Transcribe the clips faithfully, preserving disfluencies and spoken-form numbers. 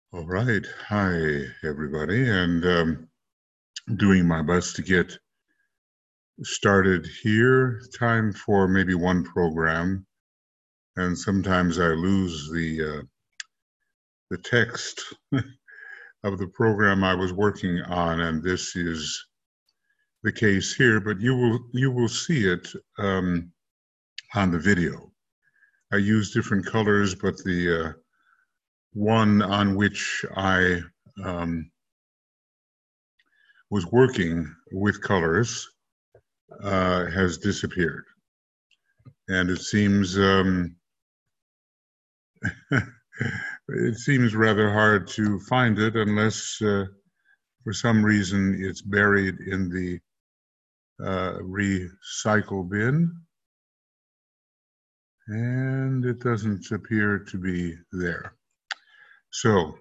All right. Hi, everybody. And um, doing my best to get started here. Time for maybe one program. And sometimes I lose the, uh, the text of the program I was working on. And this is the case here, but you will, you will see it um, on the video. I use different colors, but the uh, one on which I um, was working with colors uh, has disappeared. And it seems um, it seems rather hard to find it unless uh, for some reason it's buried in the uh, recycle bin. And it doesn't appear to be there. So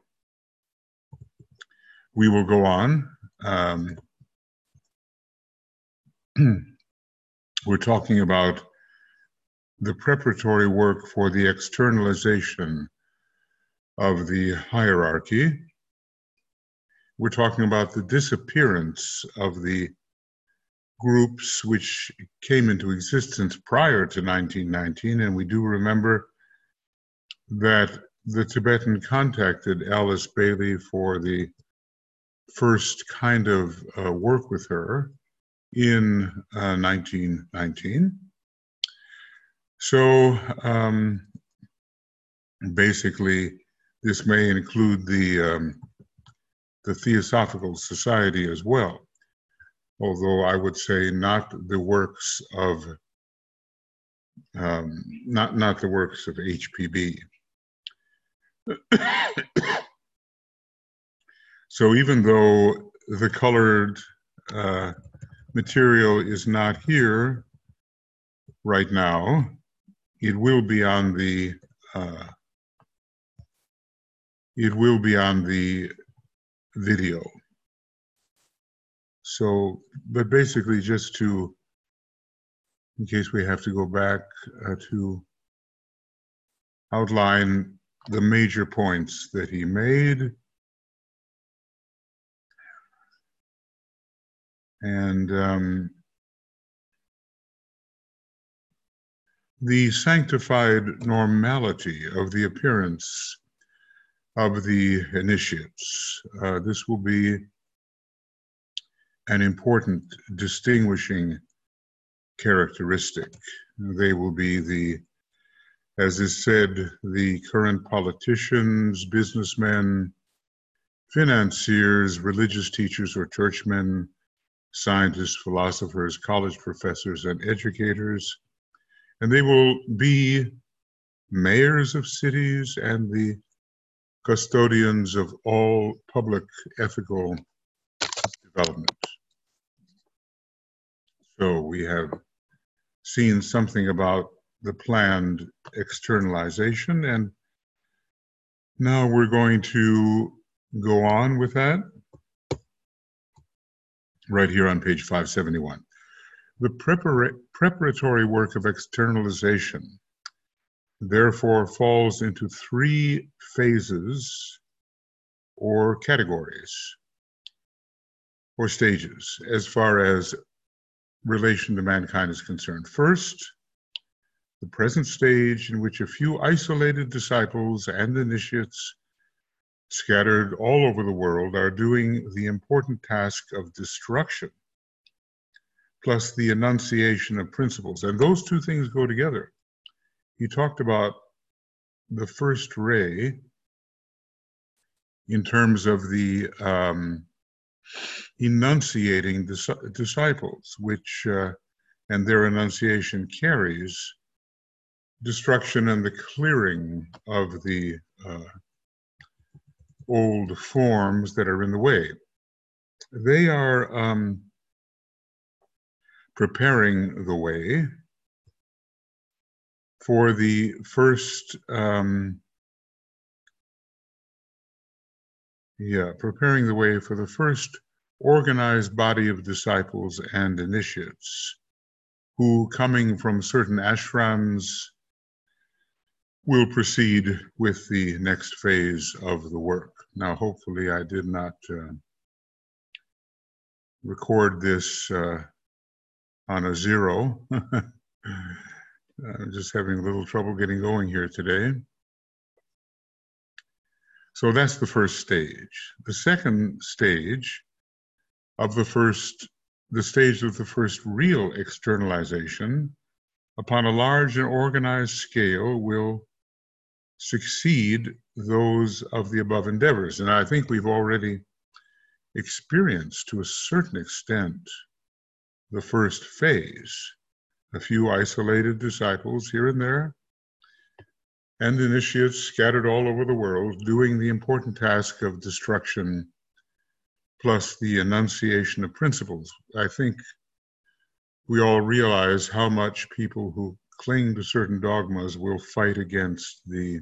we will go on. Um, we're talking about the preparatory work for the externalization of the hierarchy. We're talking about the disappearance of the groups which came into existence prior to nineteen nineteen, and we do remember that the Tibetan contacted Alice Bailey for the first kind of uh, work with her in uh, nineteen nineteen. So um, basically, this may include the, um, the Theosophical Society as well, although I would say not the works of, um, not, not the works of H P B. So even though the colored uh, material is not here right now, it will be on the uh, it will be on the video. So, but basically just to, in case we have to go back uh, to outline the major points that he made. And um, the sanctified normality of the appearance of the initiates. Uh, this will be an important distinguishing characteristic. They will be the, as is said, the current politicians, businessmen, financiers, religious teachers or churchmen, scientists, philosophers, college professors, and educators. And they will be mayors of cities and the custodians of all public ethical development. So we have seen something about the planned externalization, and now we're going to go on with that right here on page five seventy-one. The prepara preparatory work of externalization therefore falls into three phases or categories or stages as far as relation to mankind is concerned. First, the present stage in which a few isolated disciples and initiates scattered all over the world are doing the important task of destruction, plus the enunciation of principles. And those two things go together. He talked about the first ray in terms of the um, enunciating dis disciples, which, uh, and their enunciation carries destruction and the clearing of the uh, old forms that are in the way. They are um, preparing the way for the first, um, yeah, preparing the way for the first organized body of disciples and initiates who, coming from certain ashrams, we'll proceed with the next phase of the work. Now, hopefully I did not uh, record this uh, on a zero. I'm just having a little trouble getting going here today. So that's the first stage. The second stage of the first, the stage of the first real externalization upon a large and organized scale will succeed those of the above endeavors. And I think we've already experienced to a certain extent the first phase, a few isolated disciples here and there, and initiates scattered all over the world doing the important task of destruction plus the enunciation of principles. I think we all realize how much people who cling to certain dogmas will fight against the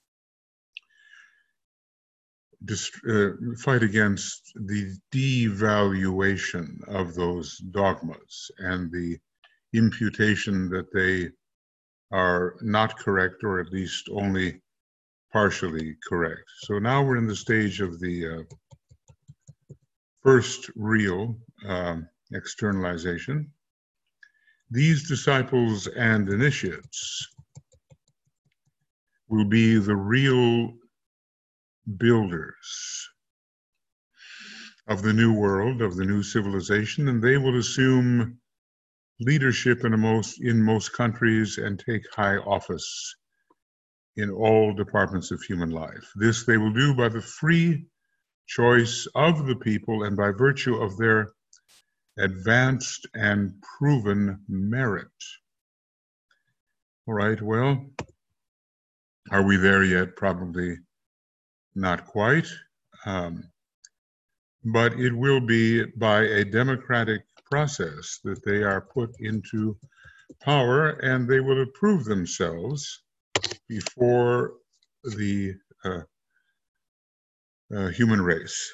uh, fight against the devaluation of those dogmas and the imputation that they are not correct, or at least only partially correct. So now we're in the stage of the uh, first real um, externalization. These disciples and initiates will be the real builders of the new world, of the new civilization, and they will assume leadership in a most in most countries and take high office in all departments of human life. This they will do by the free choice of the people and by virtue of their advanced and proven merit. All right, well, are we there yet? Probably not quite, um, but it will be by a democratic process that they are put into power, and they will approve themselves before the uh, uh, human race.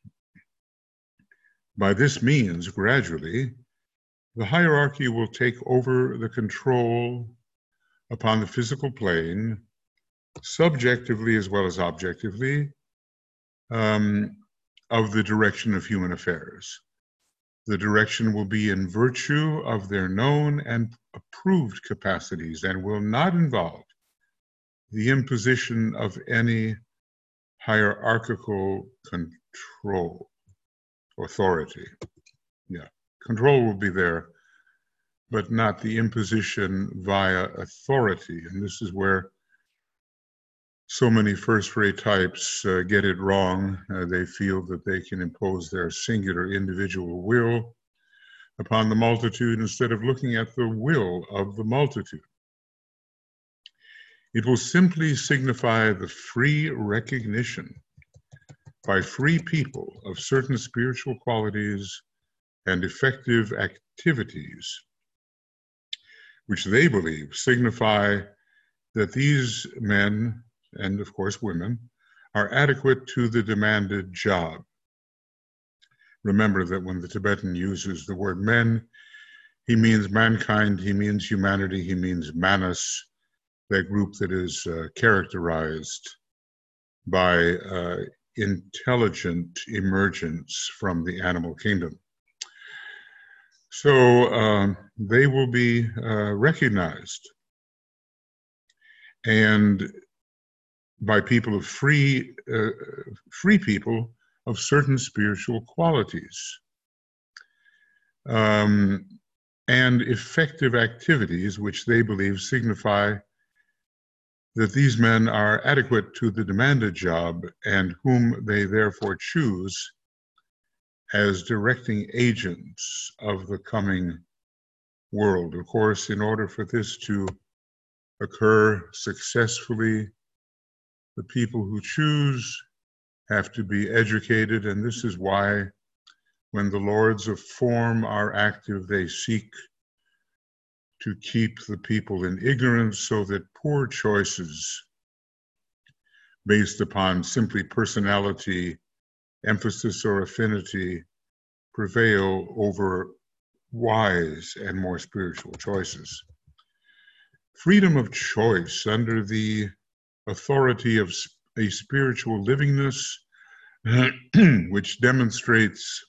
By this means, gradually, the hierarchy will take over the control upon the physical plane, subjectively as well as objectively, um, of the direction of human affairs. The direction will be in virtue of their known and approved capacities and will not involve the imposition of any hierarchical control, authority. Yeah, control will be there, but not the imposition via authority. And this is where so many first-rate types uh, get it wrong. Uh, they feel that they can impose their singular individual will upon the multitude instead of looking at the will of the multitude. It will simply signify the free recognition by free people of certain spiritual qualities and effective activities, which they believe signify that these men, and of course women, are adequate to the demanded job. Remember that when the Tibetan uses the word men, he means mankind, he means humanity, he means manas, that group that is uh, characterized by uh, intelligent emergence from the animal kingdom. So um, they will be uh, recognized and by people of free, uh, free people of certain spiritual qualities um, and effective activities which they believe signify that these men are adequate to the demanded job and whom they therefore choose as directing agents of the coming world. Of course, in order for this to occur successfully, the people who choose have to be educated, and this is why when the lords of form are active, they seek to keep the people in ignorance so that poor choices based upon simply personality, emphasis, or affinity prevail over wise and more spiritual choices. Freedom of choice under the authority of a spiritual livingness, which demonstrates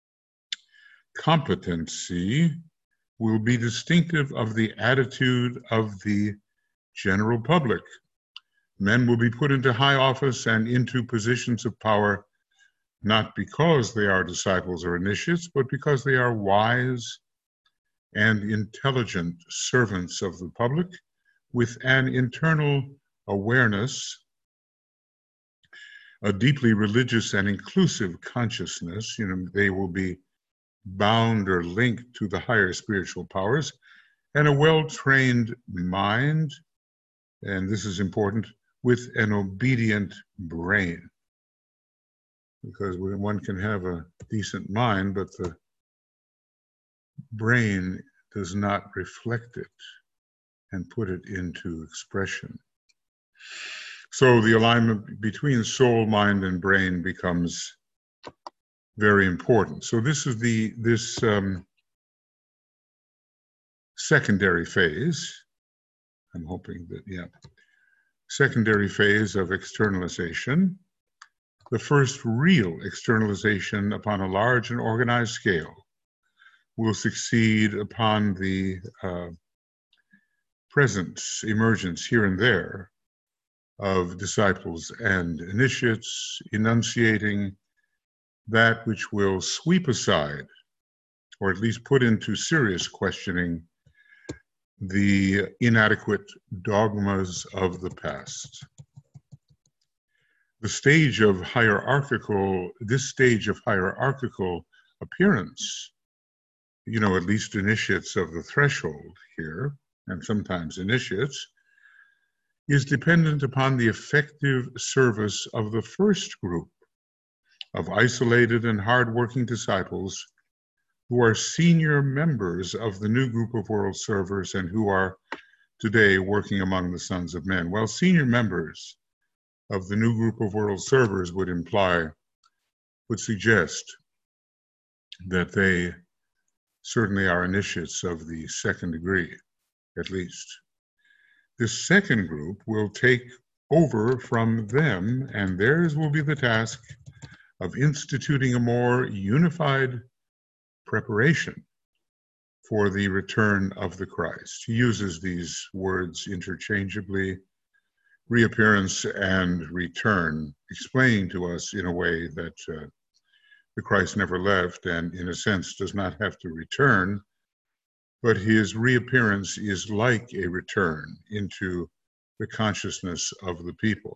competency, will be distinctive of the attitude of the general public. Men will be put into high office and into positions of power, not because they are disciples or initiates, but because they are wise and intelligent servants of the public with an internal awareness, a deeply religious and inclusive consciousness. You know, they will be bound or linked to the higher spiritual powers, and a well-trained mind, and this is important, with an obedient brain. Because one can have a decent mind, but the brain does not reflect it and put it into expression. So the alignment between soul, mind, and brain becomes very important. So this is the this um, secondary phase. I'm hoping that, yeah, secondary phase of externalization. The first real externalization upon a large and organized scale will succeed upon the uh, presence, emergence here and there of disciples and initiates, enunciating that which will sweep aside, or at least put into serious questioning, the inadequate dogmas of the past. The stage of hierarchical, this stage of hierarchical appearance, you know, at least initiates of the threshold here, and sometimes initiates, is dependent upon the effective service of the first group of isolated and hardworking disciples who are senior members of the new group of world servers and who are today working among the sons of men. Well, senior members of the new group of world servers would imply, would suggest that they certainly are initiates of the second degree, at least. This second group will take over from them, and theirs will be the task of instituting a more unified preparation for the return of the Christ. He uses these words interchangeably, reappearance and return, explaining to us in a way that uh, the Christ never left and in a sense does not have to return, but his reappearance is like a return into the consciousness of the people.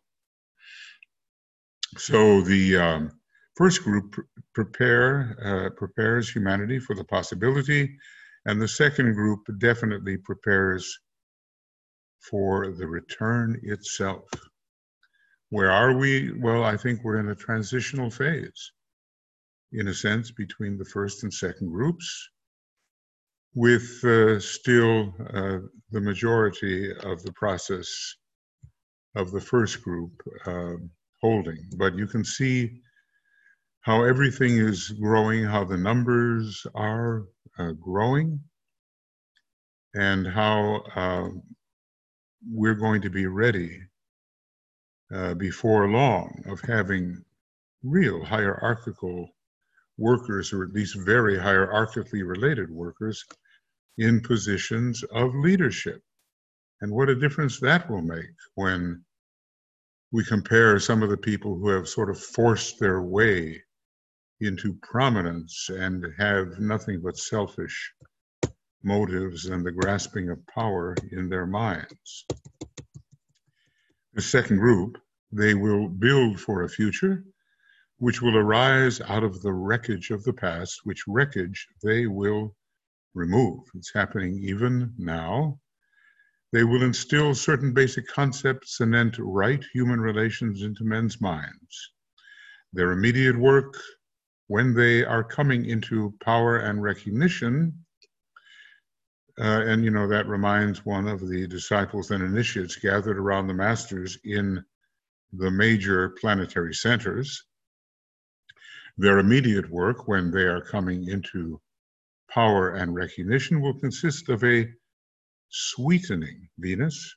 So the um, first group prepare, uh, prepares humanity for the possibility, and the second group definitely prepares for the return itself. Where are we? Well, I think we're in a transitional phase, in a sense, between the first and second groups, with uh, still uh, the majority of the process of the first group uh, holding. But you can see how everything is growing, how the numbers are uh, growing, and how uh, we're going to be ready uh, before long of having real hierarchical workers, or at least very hierarchically related workers, in positions of leadership. And what a difference that will make when we compare some of the people who have sort of forced their way into prominence and have nothing but selfish motives and the grasping of power in their minds. The second group, they will build for a future which will arise out of the wreckage of the past, which wreckage they will remove. It's happening even now. They will instill certain basic concepts, cement right human relations into men's minds. Their immediate work, when they are coming into power and recognition, uh, and you know, that reminds one of the disciples and initiates gathered around the masters in the major planetary centers. Their immediate work, when they are coming into power and recognition, will consist of a sweetening Venus,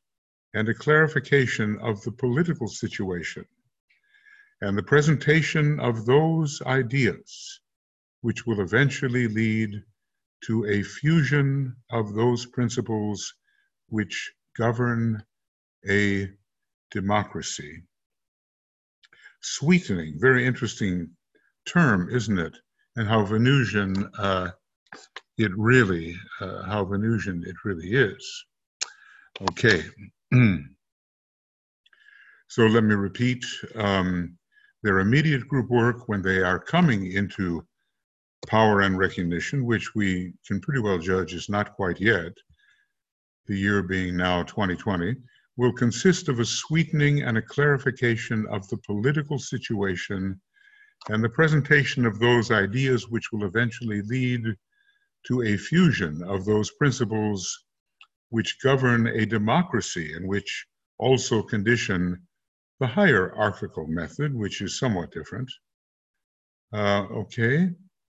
and a clarification of the political situation, and the presentation of those ideas which will eventually lead to a fusion of those principles which govern a democracy. Sweetening, very interesting term, isn't it? And how Venusian uh, it really, uh, how Venusian it really is. Okay. So let me repeat, um, their immediate group work when they are coming into power and recognition, which we can pretty well judge is not quite yet, the year being now twenty twenty, will consist of a sweetening and a clarification of the political situation and the presentation of those ideas which will eventually lead to a fusion of those principles which govern a democracy and which also condition the hierarchical method, which is somewhat different. Uh, okay.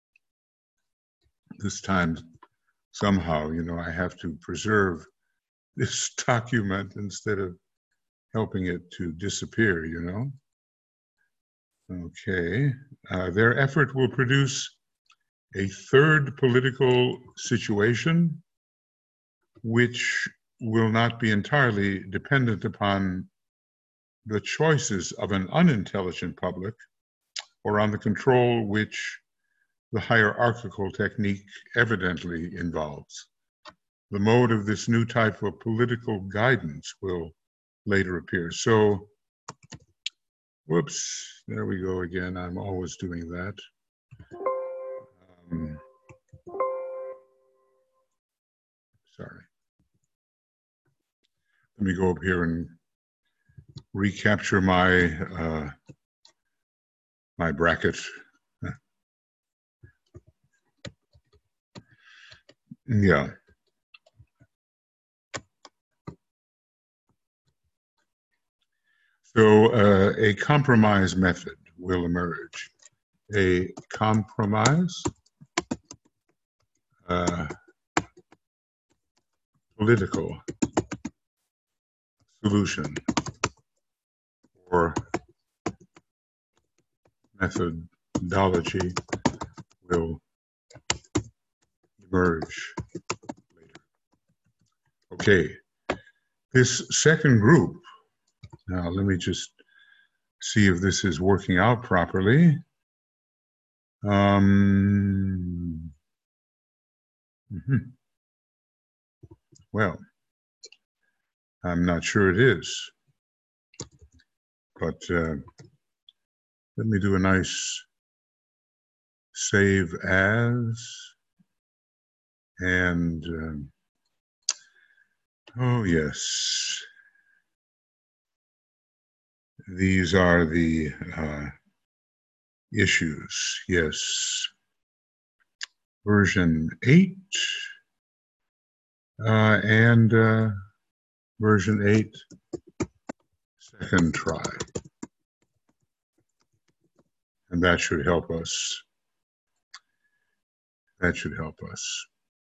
This time, somehow, you know, I have to preserve this document instead of helping it to disappear, you know. Okay. Uh, their effort will produce a third political situation which will not be entirely dependent upon the choices of an unintelligent public or on the control which the hierarchical technique evidently involves. The mode of this new type of political guidance will later appear. So, whoops, there we go again. I'm always doing that. Um, sorry. Let me go up here and recapture my uh, my bracket. Yeah. So uh, a compromise method will emerge. A compromise uh, political solution or methodology will emerge later. Okay, this second group, now let me just see if this is working out properly. Um, mm-hmm. Well, I'm not sure it is, but uh, let me do a nice save as, and um, oh yes, these are the uh, issues, yes. Version eight uh, and uh, version eight, second try. And that should help us. That should help us.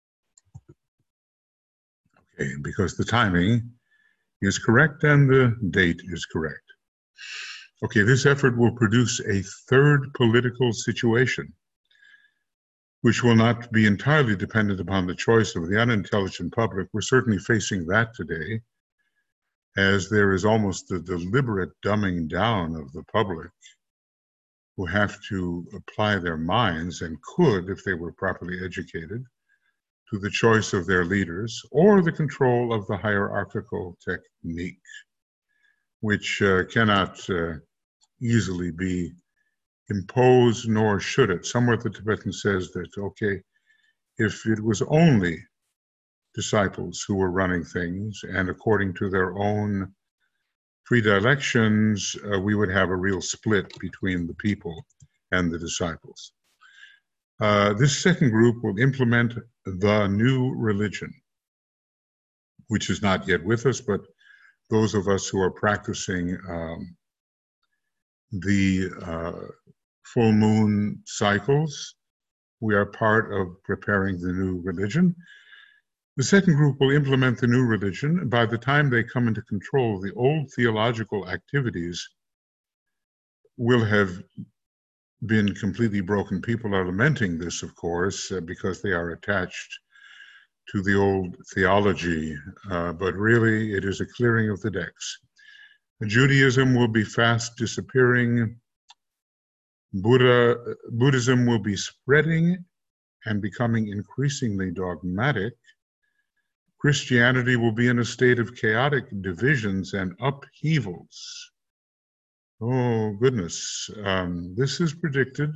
Okay, because the timing is correct and the date is correct. Okay, this effort will produce a third political situation, which will not be entirely dependent upon the choice of the unintelligent public. We're certainly facing that today, as there is almost a deliberate dumbing down of the public who have to apply their minds, and could, if they were properly educated, to the choice of their leaders or the control of the hierarchical technique, which uh, cannot uh, easily be imposed, nor should it. Somewhere the Tibetan says that, okay, if it was only disciples who were running things and according to their own predilections, uh, we would have a real split between the people and the disciples. Uh, this second group will implement the new religion, which is not yet with us, but those of us who are practicing um, the uh, full moon cycles, we are part of preparing the new religion, The second group will implement the new religion, and by the time they come into control, the old theological activities will have been completely broken. People are lamenting this, of course, uh, because they are attached to the old theology, uh, but really it is a clearing of the decks. Judaism will be fast disappearing. Buddha, Buddhism will be spreading and becoming increasingly dogmatic. Christianity will be in a state of chaotic divisions and upheavals. Oh, goodness. Um, this is predicted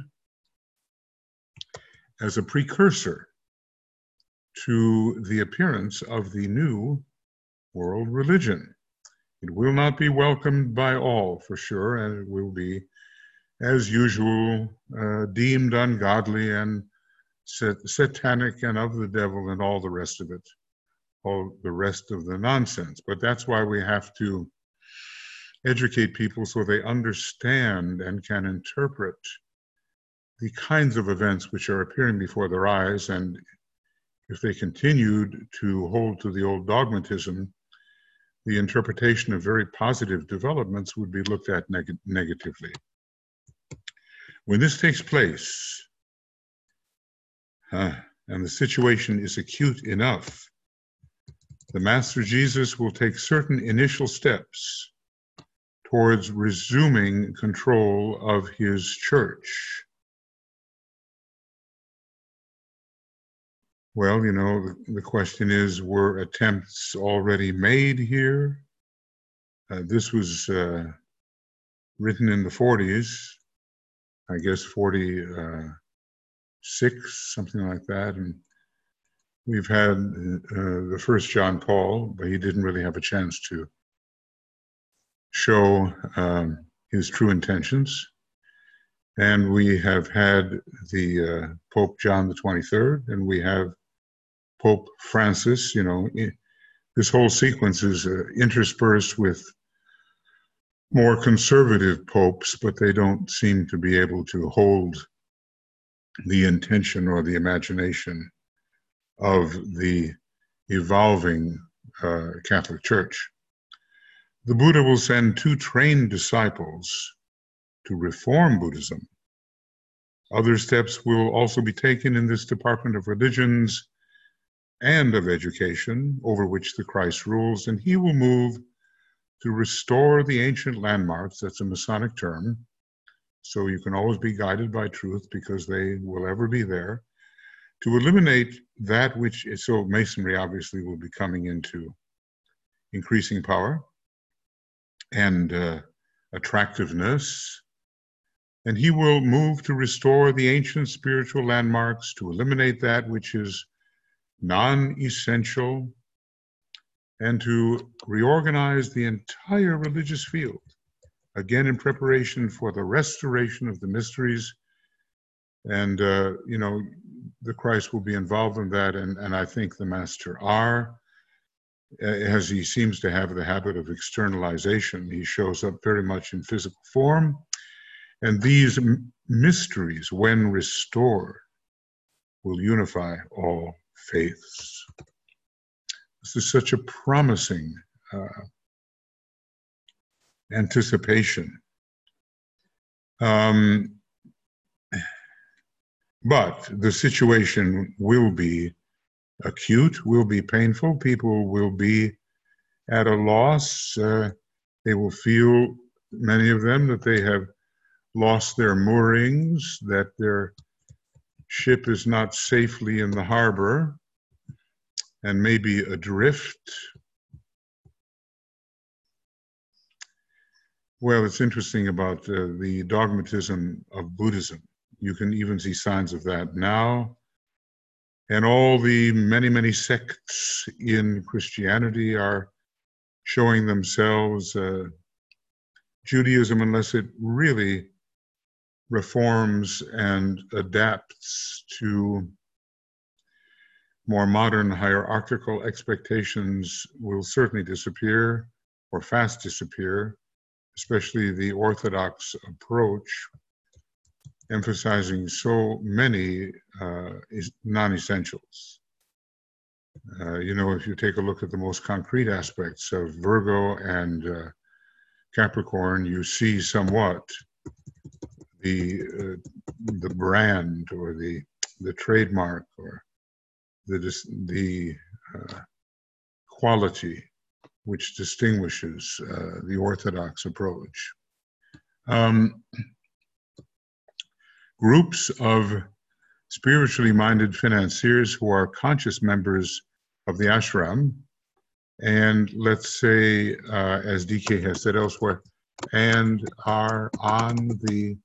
as a precursor to the appearance of the new world religion. It will not be welcomed by all, for sure, and it will be, as usual, uh, deemed ungodly and sat- satanic and of the devil and all the rest of it, all the rest of the nonsense. But that's why we have to educate people so they understand and can interpret the kinds of events which are appearing before their eyes. And if they continued to hold to the old dogmatism, the interpretation of very positive developments would be looked at neg- negatively. When this takes place, uh, and the situation is acute enough, the Master Jesus will take certain initial steps towards resuming control of his church. Well, you know, the, the question is, were attempts already made here? Uh, this was uh, written in the forties, I guess forty-six, something like that. And we've had uh, the first John Paul, but he didn't really have a chance to show um, his true intentions. And we have had the uh, Pope John the twenty-third, and we have Pope Francis. You know, this whole sequence is uh, interspersed with more conservative popes, but they don't seem to be able to hold the intention or the imagination of the evolving uh, Catholic Church. The Buddha will send two trained disciples to reform Buddhism. Other steps will also be taken in this Department of Religions and of Education, over which the Christ rules, and he will move to restore the ancient landmarks. That's a Masonic term, so you can always be guided by truth because they will ever be there. To eliminate that which is, so Masonry obviously will be coming into increasing power and uh, attractiveness, and he will move to restore the ancient spiritual landmarks, to eliminate that which is non-essential, and to reorganize the entire religious field, again in preparation for the restoration of the mysteries. And, uh, you know, the Christ will be involved in that, and, and I think the Master R, as he seems to have the habit of externalization, he shows up very much in physical form. And these m- mysteries, when restored, will unify all faiths. This is such a promising uh, anticipation. Um, but the situation will be acute, will be painful. People will be at a loss. Uh, they will feel, many of them, that they have lost their moorings, that their ship is not safely in the harbor and maybe adrift. Well, it's interesting about uh, the dogmatism of Buddhism. You can even see signs of that now. And all the many, many sects in Christianity are showing themselves. Uh, Judaism, unless it really reforms and adapts to more modern hierarchical expectations, will certainly disappear or fast disappear, especially the Orthodox approach, emphasizing so many uh, non-essentials. Uh, you know, if you take a look at the most concrete aspects of Virgo and uh, Capricorn, you see somewhat the uh, the brand or the the trademark or the the uh, quality which distinguishes uh, the orthodox approach. Um, groups of spiritually minded financiers who are conscious members of the ashram, and let's say, uh, as D K has said elsewhere, and are on the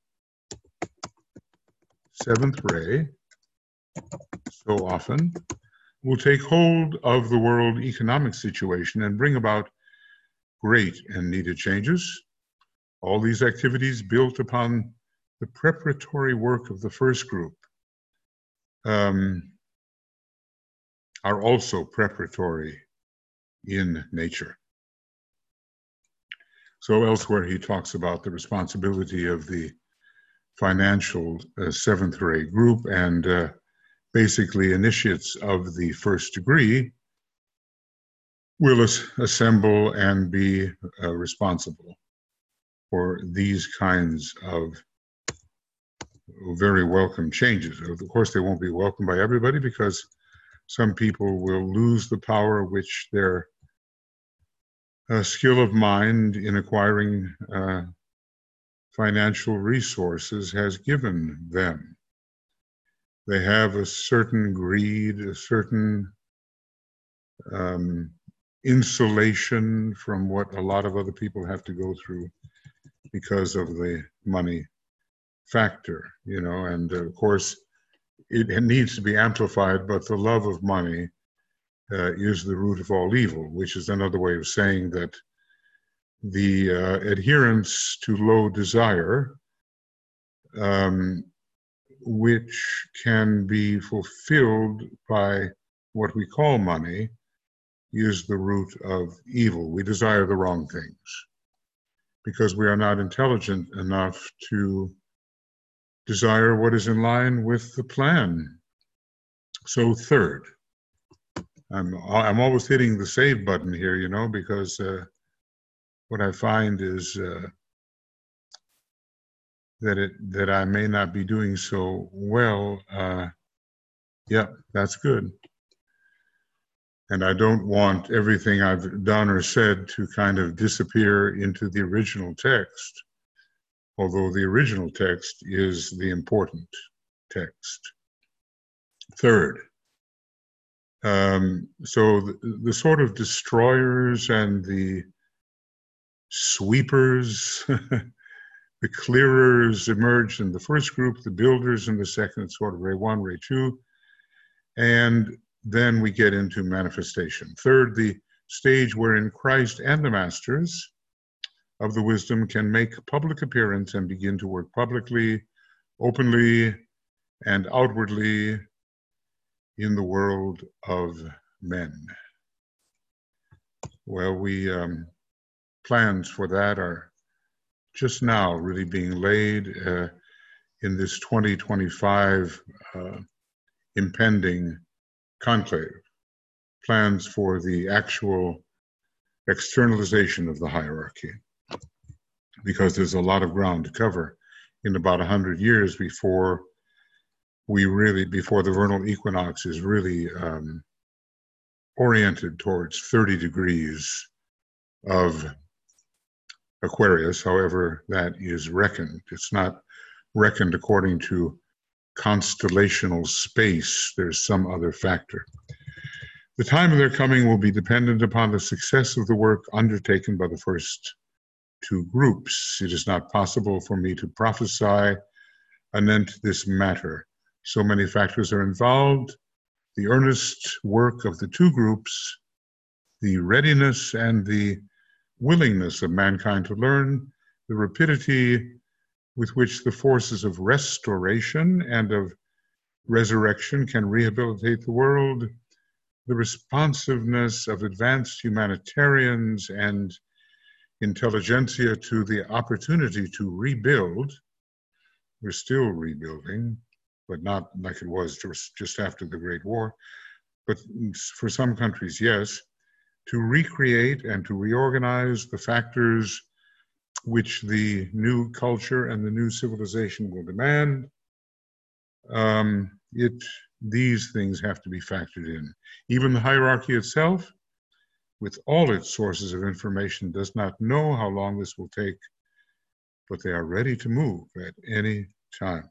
seventh ray so often, will take hold of the world economic situation and bring about great and needed changes. All these activities built upon the preparatory work of the first group um, are also preparatory in nature. So elsewhere he talks about the responsibility of the financial uh, seventh ray group and uh, basically initiates of the first degree will as assemble and be uh, responsible for these kinds of very welcome changes. Of course, they won't be welcomed by everybody because some people will lose the power which their uh, skill of mind in acquiring uh, financial resources has given them. They have a certain greed, a certain um, insulation from what a lot of other people have to go through because of the money factor, you know, and uh, of course it, it needs to be amplified, but the love of money uh, is the root of all evil, which is another way of saying that the uh, adherence to low desire, um, which can be fulfilled by what we call money, is the root of evil. We desire the wrong things because we are not intelligent enough to desire what is in line with the plan. So third, I'm, I'm always hitting the save button here, you know, because uh, what I find is uh, that it that I may not be doing so well. Uh, yeah, that's good. And I don't want everything I've done or said to kind of disappear into the original text, although the original text is the important text. Third, um, so the, the sort of destroyers and the sweepers, the clearers emerged in the first group, the builders in the second, sort of ray one, ray two, and then we get into manifestation. Third, the stage wherein Christ and the masters of the wisdom can make public appearance and begin to work publicly, openly, and outwardly in the world of men. Well, we um, plans for that are just now really being laid uh, in this twenty twenty-five uh, impending conclave. Plans for the actual externalization of the hierarchy, because there's a lot of ground to cover in about one hundred years before we really, before the vernal equinox is really um, oriented towards thirty degrees of Aquarius, however that is reckoned. It's not reckoned according to constellational space. There's some other factor. The time of their coming will be dependent upon the success of the work undertaken by the first two groups. It is not possible for me to prophesy anent this matter. So many factors are involved: the earnest work of the two groups, the readiness and the willingness of mankind to learn, the rapidity with which the forces of restoration and of resurrection can rehabilitate the world, the responsiveness of advanced humanitarians and intelligentsia to the opportunity to rebuild. We're still rebuilding, but not like it was just, just after the Great War. but for some countries, yes, to recreate and to reorganize the factors which the new culture and the new civilization will demand. Um, it, these things have to be factored in. Even the hierarchy itself, with all its sources of information, does not know how long this will take, but they are ready to move at any time.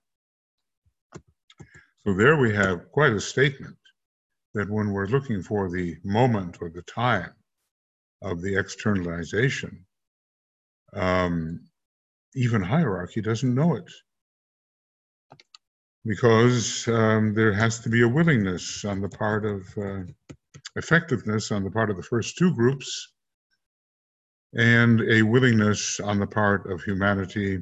So there we have quite a statement that when we're looking for the moment or the time of the externalization, um, even hierarchy doesn't know it. Because um, there has to be a willingness on the part of uh, effectiveness on the part of the first two groups, and a willingness on the part of humanity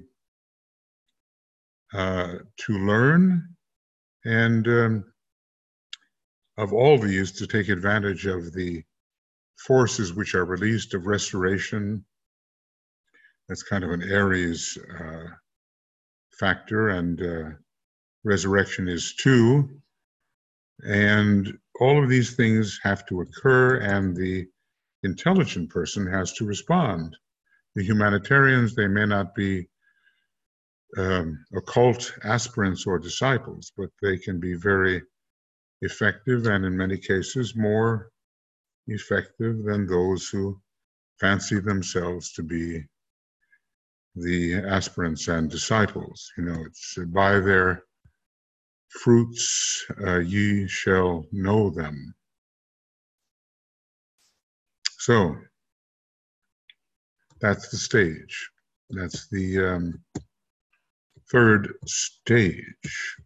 uh, to learn, and um, of all these to take advantage of the forces which are released of restoration. That's kind of an Aries uh, factor, and uh, resurrection is too. And all of these things have to occur, and the intelligent person has to respond. The humanitarians, they may not be um, occult aspirants or disciples, but they can be very effective, and in many cases more effective than those who fancy themselves to be the aspirants and disciples. You know, it's by their fruits uh, ye shall know them. So that's the stage. That's the um, third stage.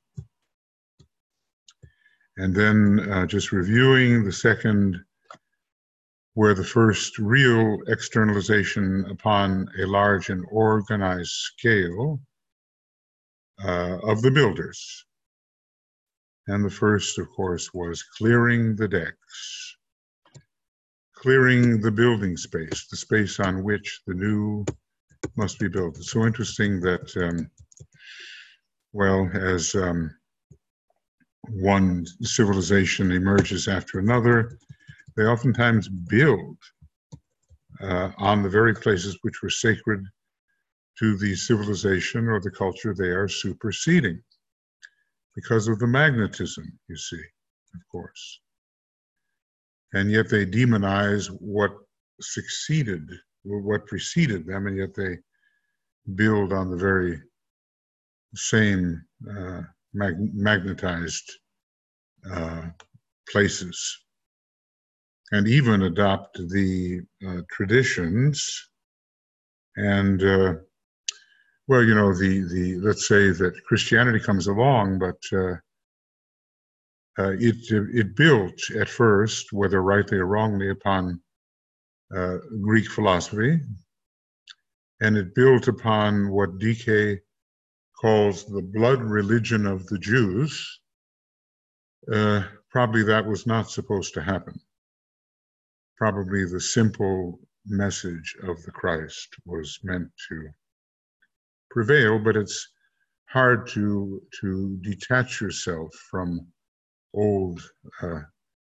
And then uh, just reviewing the second, where the first real externalization upon a large and organized scale uh, of the builders. And the first, of course, was clearing the decks, clearing the building space, the space on which the new must be built. It's so interesting that, um, well, as um, one civilization emerges after another, they oftentimes build uh, on the very places which were sacred to the civilization or the culture they are superseding, because of the magnetism, you see, of course. And yet they demonize what succeeded, what preceded them, and yet they build on the very same uh, mag magnetized uh, places, and even adopt the uh, traditions. And uh, well, you know, the the let's say that Christianity comes along, but uh, uh, it it built at first, whether rightly or wrongly, upon uh, Greek philosophy, and it built upon what D K calls the blood religion of the Jews. Uh, probably that was not supposed to happen. Probably the simple message of the Christ was meant to prevail, but it's hard to to detach yourself from old uh,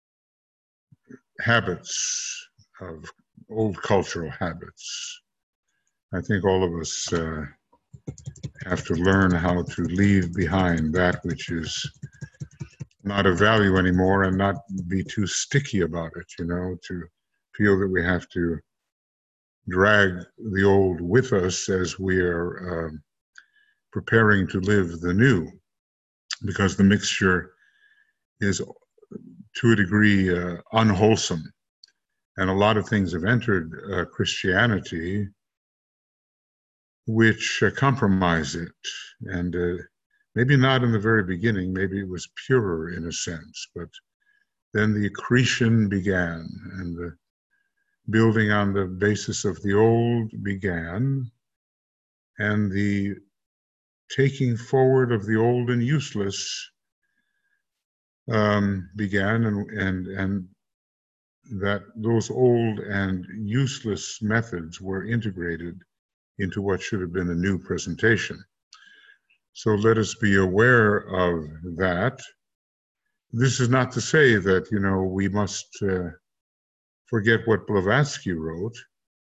habits, of old cultural habits. I think all of us uh, have to learn how to leave behind that which is not of value anymore, and not be too sticky about it, you know, to feel that we have to drag the old with us as we are uh, preparing to live the new, because the mixture is to a degree uh, unwholesome. And a lot of things have entered uh, Christianity which uh, compromise it. And uh, maybe not in the very beginning, maybe it was purer in a sense, but then the accretion began, and the building on the basis of the old began, and the taking forward of the old and useless um, began, and, and, and that those old and useless methods were integrated into what should have been a new presentation. So let us be aware of that, this is not to say that, you know, we must uh, forget what Blavatsky wrote.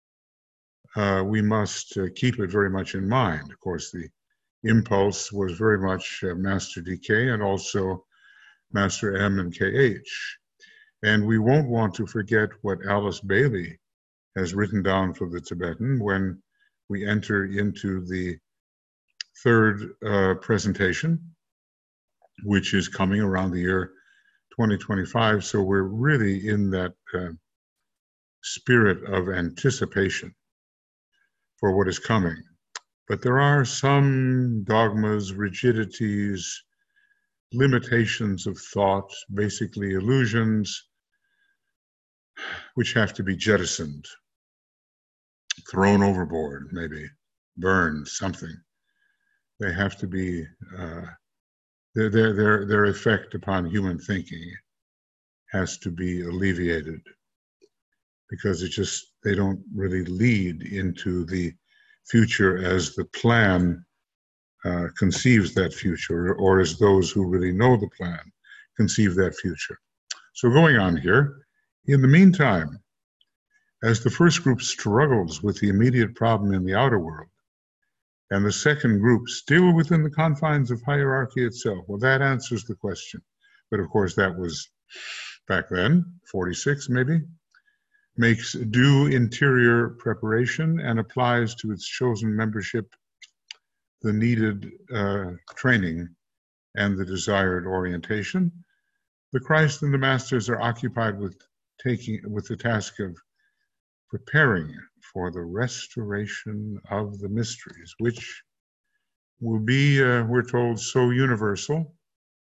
Uh, we must uh, keep it very much in mind. Of course, the impulse was very much uh, Master D K and also Master M and K H. And we won't want to forget what Alice Bailey has written down for the Tibetan when we enter into the third uh, presentation, which is coming around the year twenty twenty-five. So we're really in that uh, spirit of anticipation for what is coming. But there are some dogmas, rigidities, limitations of thought, basically illusions, which have to be jettisoned, thrown overboard, maybe burned, something. They have to be, uh, their, their, their, their effect upon human thinking has to be alleviated, because it just, they don't really lead into the future as the plan uh, conceives that future, or as those who really know the plan conceive that future. So going on here, in the meantime, as the first group struggles with the immediate problem in the outer world, and the second group still within the confines of hierarchy itself, well, that answers the question. But of course, that was back then, forty-six maybe, makes due interior preparation and applies to its chosen membership the needed uh, training and the desired orientation. The Christ and the Masters are occupied with taking with the task of preparing for the restoration of the mysteries, which will be, uh, we're told, so universal.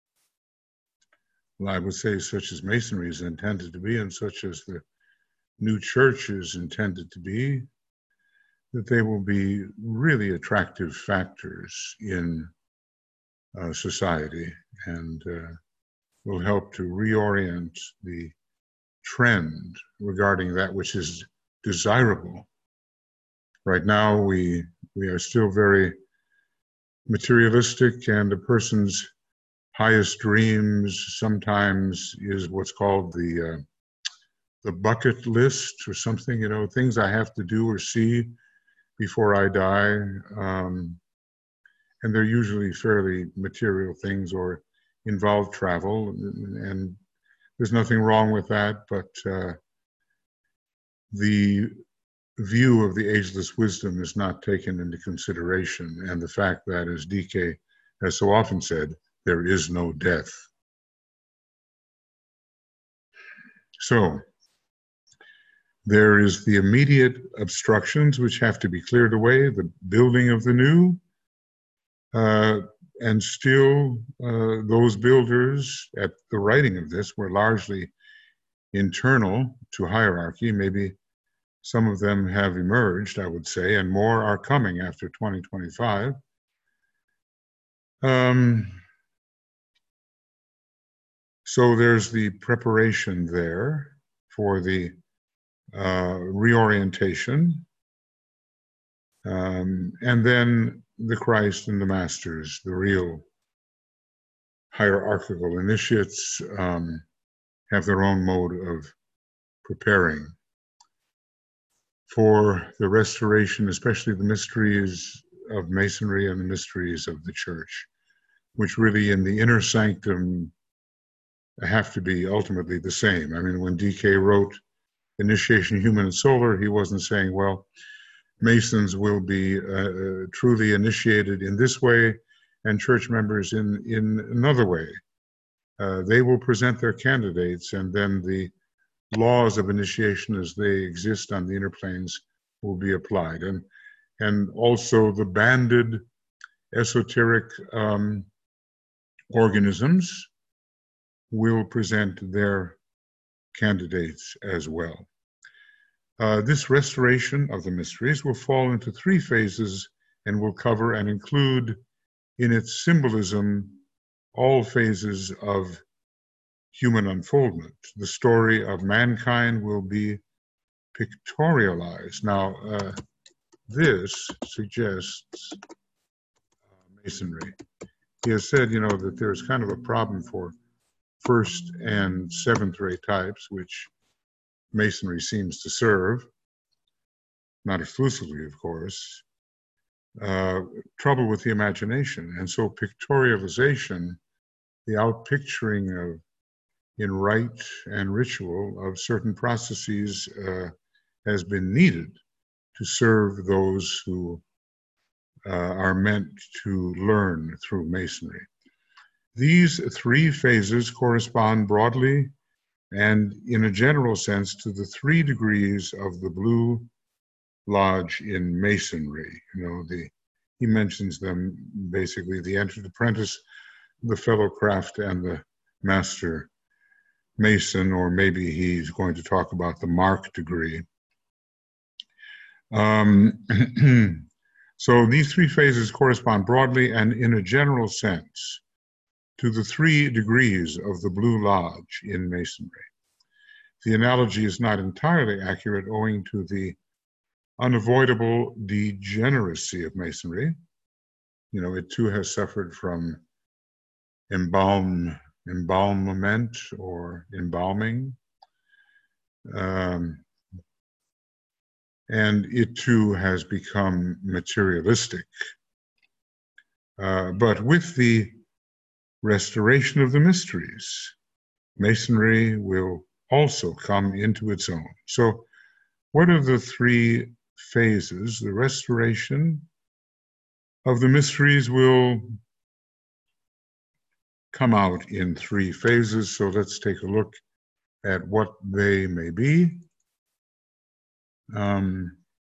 Well, I would say such as Masonry is intended to be, and such as the new church is intended to be, that they will be really attractive factors in uh, society, and uh, will help to reorient the trend regarding that which is desirable. Right now, we we are still very materialistic, and a person's highest dreams sometimes is what's called the uh, the bucket list or something, you know, things I have to do or see before I die. Um, and they're usually fairly material things or involve travel, and, and there's nothing wrong with that, but uh, the view of the ageless wisdom is not taken into consideration, and the fact that, as D K has so often said, there is no death. So there is the immediate obstructions which have to be cleared away, the building of the new, uh, and still uh, those builders at the writing of this were largely internal to hierarchy. Maybe some of them have emerged, I would say, and more are coming after twenty twenty-five. Um, so there's the preparation there for the uh, reorientation, um, and then the Christ and the Masters, the real hierarchical initiates, um, have their own mode of preparing for the restoration, especially the mysteries of Masonry and the mysteries of the Church, which really in the inner sanctum have to be ultimately the same. I mean, when D K wrote Initiation Human and Solar, he wasn't saying, well, Masons will be uh, truly initiated in this way and church members in, in another way. Uh, they will present their candidates, and then the laws of initiation as they exist on the inner planes will be applied. And, and also the banded esoteric um, organisms will present their candidates as well. Uh, this restoration of the mysteries will fall into three phases and will cover and include in its symbolism all phases of human unfoldment. The story of mankind will be pictorialized. Now, uh, this suggests uh, Masonry. He has said, you know, that there's kind of a problem for first and seventh ray types, which Masonry seems to serve, not exclusively, of course, uh, trouble with the imagination. And so pictorialization, the outpicturing of in rite and ritual of certain processes uh, has been needed to serve those who uh, are meant to learn through Masonry. These three phases correspond broadly and in a general sense to the three degrees of the Blue Lodge in Masonry. You know, the he mentions them basically: the entered apprentice, the fellow craft, and the master mason, or maybe he's going to talk about the mark degree. Um, so these three phases correspond broadly and in a general sense to the three degrees of the Blue Lodge in Masonry. The analogy is not entirely accurate owing to the unavoidable degeneracy of Masonry. You know, it too has suffered from embalm, embalmment or embalming. Um, and it too has become materialistic. Uh, but with the restoration of the mysteries, Masonry will also come into its own. So what are the three phases? The restoration of the mysteries will come out in three phases. So let's take a look at what they may be. Um,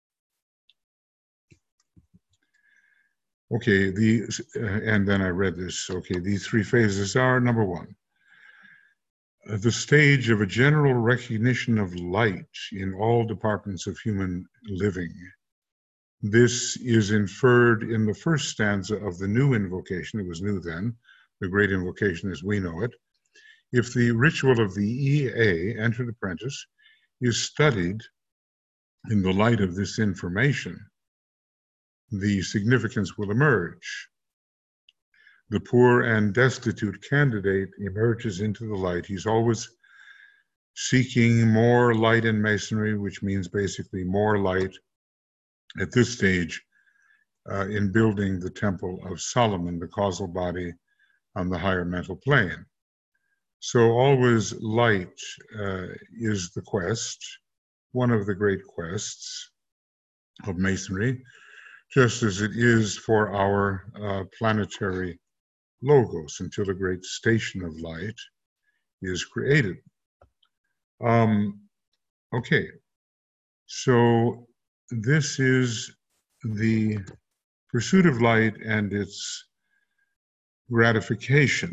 okay, the, uh, and then I read this. Okay, these three phases are: number one, uh, the stage of a general recognition of light in all departments of human living. This is inferred in the first stanza of the new invocation. It was new then, the great invocation as we know it. If the ritual of the E A, entered apprentice, is studied in the light of this information, the significance will emerge. The poor and destitute candidate emerges into the light. He's always seeking more light in Masonry, which means basically more light at this stage uh, in building the Temple of Solomon, the causal body on the higher mental plane. So always light uh, is the quest, one of the great quests of Masonry, just as it is for our uh, planetary logos until a great station of light is created. Um, okay, so this is the pursuit of light and its gratification.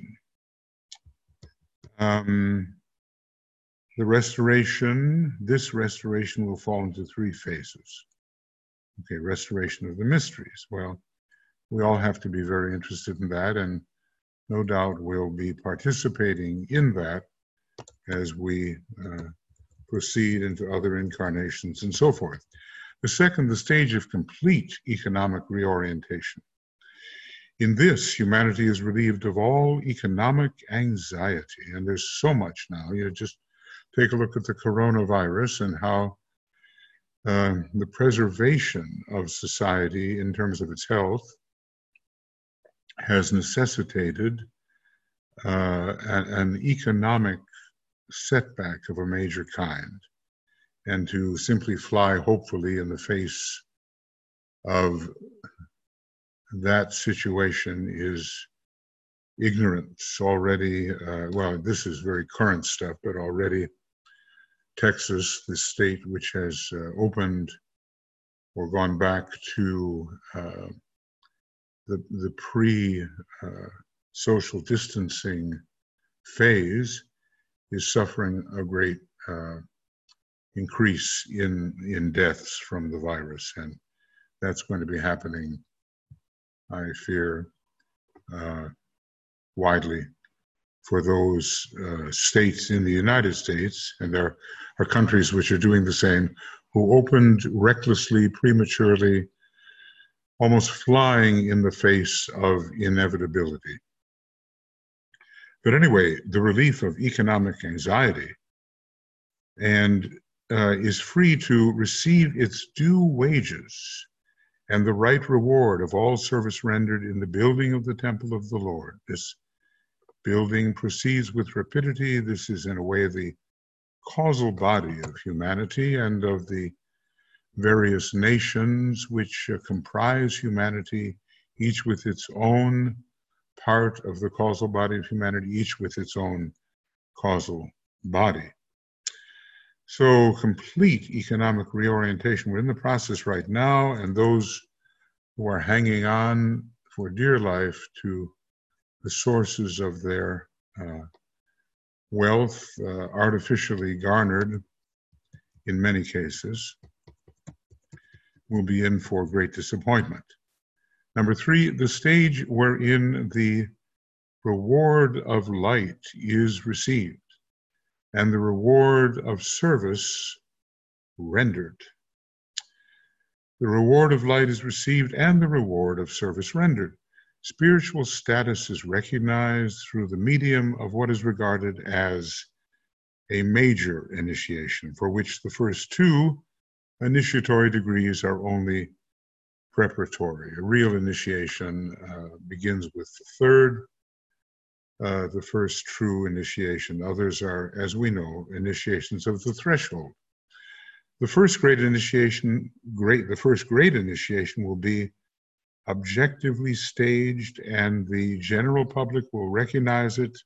Um, the restoration, this restoration will fall into three phases. Okay, restoration of the mysteries. Well, we all have to be very interested in that, and no doubt we'll be participating in that as we uh, proceed into other incarnations and so forth. The second, the stage of complete economic reorientation. In this, humanity is relieved of all economic anxiety, and there's so much now. You know, just take a look at the coronavirus and how uh, the preservation of society in terms of its health has necessitated uh, an, an economic setback of a major kind. And to simply fly hopefully in the face of that situation is ignorance already. Uh, well, this is very current stuff, but already Texas, the state which has uh, opened or gone back to uh, the, the pre-social uh, distancing phase, is suffering a great uh, increase in, in deaths from the virus. And that's going to be happening, I fear, uh, widely for those uh, states in the United States, and there are countries which are doing the same, who opened recklessly, prematurely, almost flying in the face of inevitability. But anyway, the relief of economic anxiety and uh, is free to receive its due wages and the right reward of all service rendered in the building of the temple of the Lord. This building proceeds with rapidity. This is in a way the causal body of humanity and of the various nations which uh, comprise humanity, each with its own part of the causal body of humanity, each with its own causal body. So complete economic reorientation. We're in the process right now, and those who are hanging on for dear life to the sources of their uh, wealth, uh, artificially garnered in many cases, will be in for great disappointment. Number three, the stage wherein the reward of light is received and the reward of service rendered. The reward of light is received and the reward of service rendered. Spiritual status is recognized through the medium of what is regarded as a major initiation, for which the first two initiatory degrees are only preparatory. A real initiation uh, begins with the third, uh, the first true initiation. Others are, as we know, initiations of the threshold. The first great initiation, great, the first great initiation will be objectively staged, and the general public will recognize it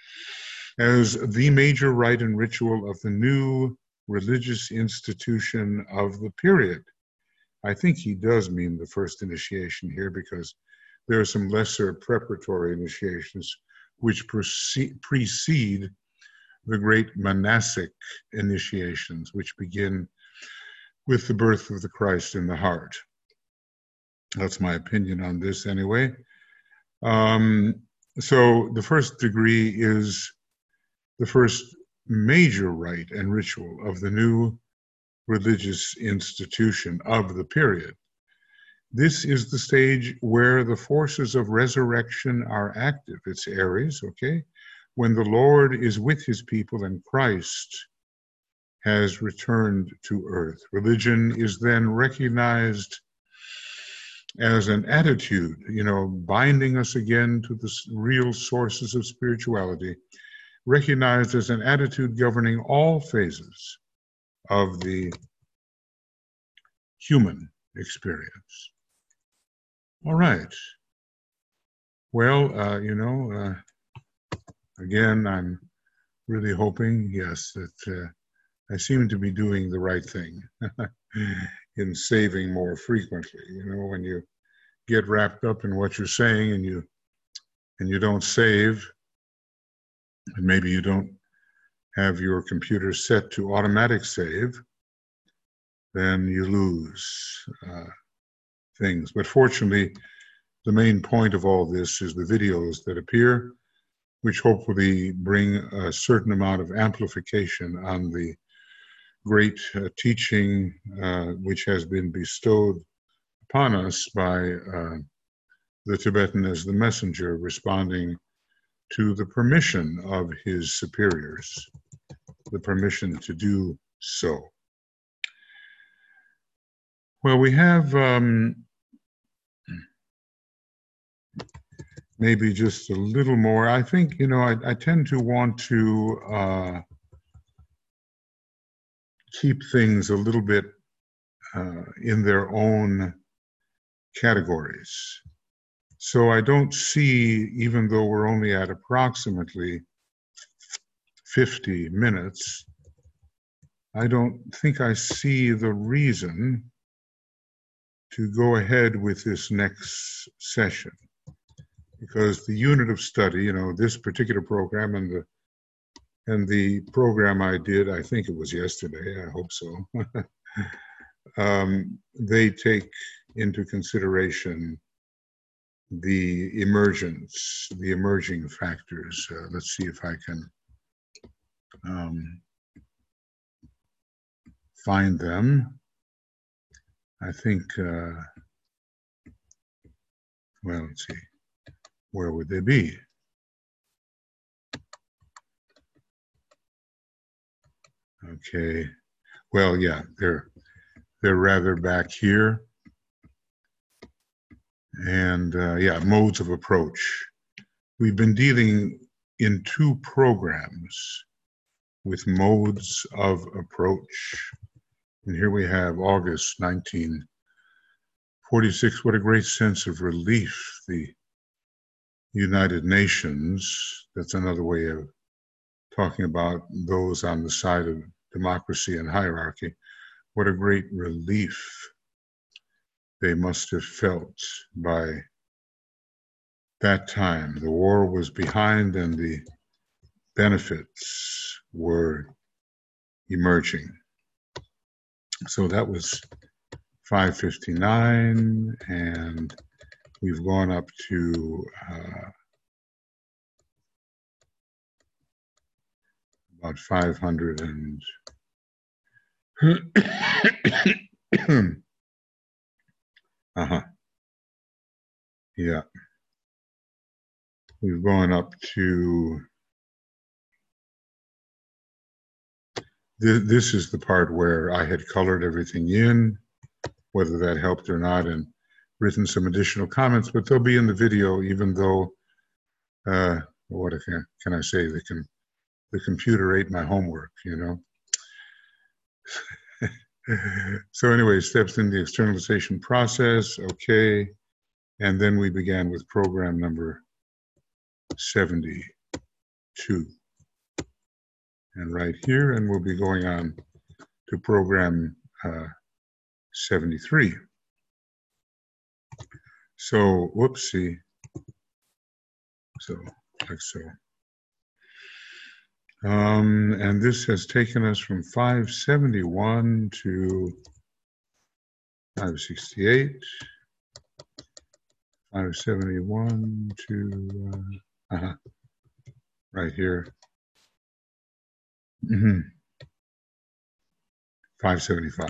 as the major rite and ritual of the new religious institution of the period. I think he does mean the first initiation here, because there are some lesser preparatory initiations which precede, precede the great monastic initiations, which begin with the birth of the Christ in the heart. That's my opinion on this anyway. Um, so the first degree is the first major rite and ritual of the new religious institution of the period. This is the stage where the forces of resurrection are active. It's Aries, okay? When the Lord is with his people and Christ has returned to earth. Religion is then recognized as an attitude, you know, binding us again to the real sources of spirituality, recognized as an attitude governing all phases of the human experience. All right. Well, uh, you know, uh, again, I'm really hoping, yes, that uh, I seem to be doing the right thing in saving more frequently. You know, when you get wrapped up in what you're saying and you and you don't save, and maybe you don't have your computer set to automatic save, then you lose uh, things. But fortunately, the main point of all this is the videos that appear, which hopefully bring a certain amount of amplification on the great uh, teaching uh, which has been bestowed upon us by uh, the Tibetan as the messenger, responding to the permission of his superiors, the permission to do so. Well, we have um, maybe just a little more. I think, you know, I, I tend to want to uh, keep things a little bit uh, in their own categories. So I don't see, even though we're only at approximately fifty minutes, I don't think I see the reason to go ahead with this next session, because the unit of study, you know, this particular program and the and the program I did, I think it was yesterday, I hope so, um, they take into consideration the emergence, the emerging factors. Uh, let's see if I can um, find them. I think, uh, well, let's see, where would they be? Okay. Well, yeah, they're they're rather back here. And uh, yeah, modes of approach. We've been dealing in two programs with modes of approach. And here we have August nineteen forty-six. What a great sense of relief. The United Nations, that's another way of talking about those on the side of democracy and hierarchy. What a great relief they must have felt by that time. The war was behind and the benefits were emerging. So that was five fifty-nine, and we've gone up to uh, about five hundred and uh-huh. Yeah. We've gone up to th this is the part where I had colored everything in, whether that helped or not, and written some additional comments, but they'll be in the video, even though, uh, what can, can I say, the, com the computer ate my homework, you know? So anyway, steps in the externalization process, okay. And then we began with program number seventy-two. And right here, and we'll be going on to program uh, seventy-three. So, whoopsie. So, like so. Um, and this has taken us from five seventy-one to five sixty-eight, five seventy-one to, uh, uh-huh, right here, mm-hmm. five seventy-five.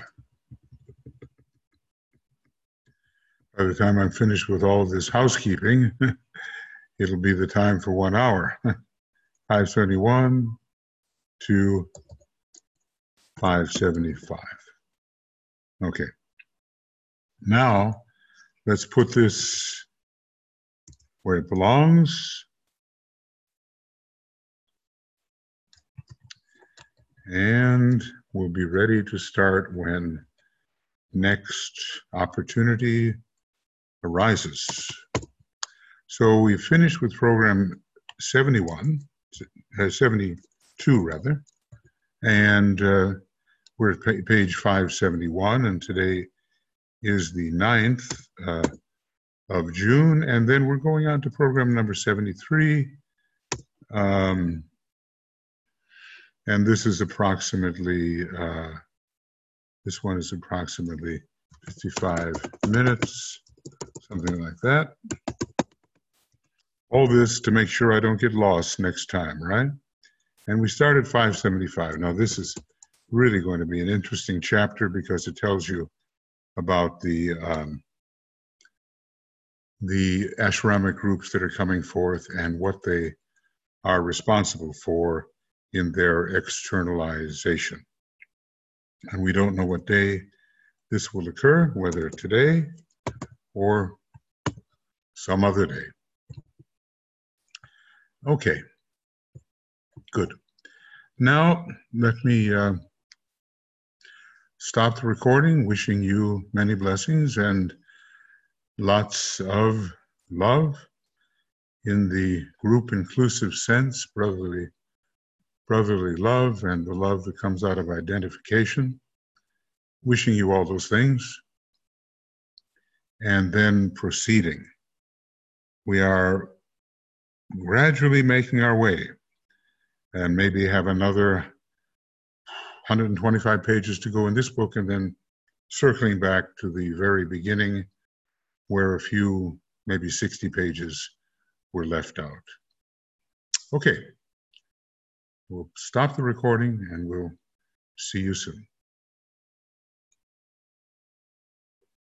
By the time I'm finished with all this housekeeping, it'll be the time for one hour. five seventy-one to five seventy-five. Okay. Now, let's put this where it belongs. And we'll be ready to start when next opportunity arises. So we finished with program seventy-one, uh, seventy-two rather, and uh, we're at page five seventy-one, and today is the ninth uh, of June, and then we're going on to program number seventy-three, um, and this is approximately, uh, this one is approximately fifty-five minutes, something like that. All this to make sure I don't get lost next time, right? And we start at five seventy-five. Now this is really going to be an interesting chapter because it tells you about the um, the ashramic groups that are coming forth and what they are responsible for in their externalization. And we don't know what day this will occur, whether today or some other day. Okay, good. Now let me uh, stop the recording, wishing you many blessings and lots of love in the group inclusive sense, brotherly, brotherly love, and the love that comes out of identification. Wishing you all those things. And then proceeding. We are gradually making our way and maybe have another one hundred twenty-five pages to go in this book, and then circling back to the very beginning where a few, maybe sixty pages were left out. Okay, we'll stop the recording and we'll see you soon.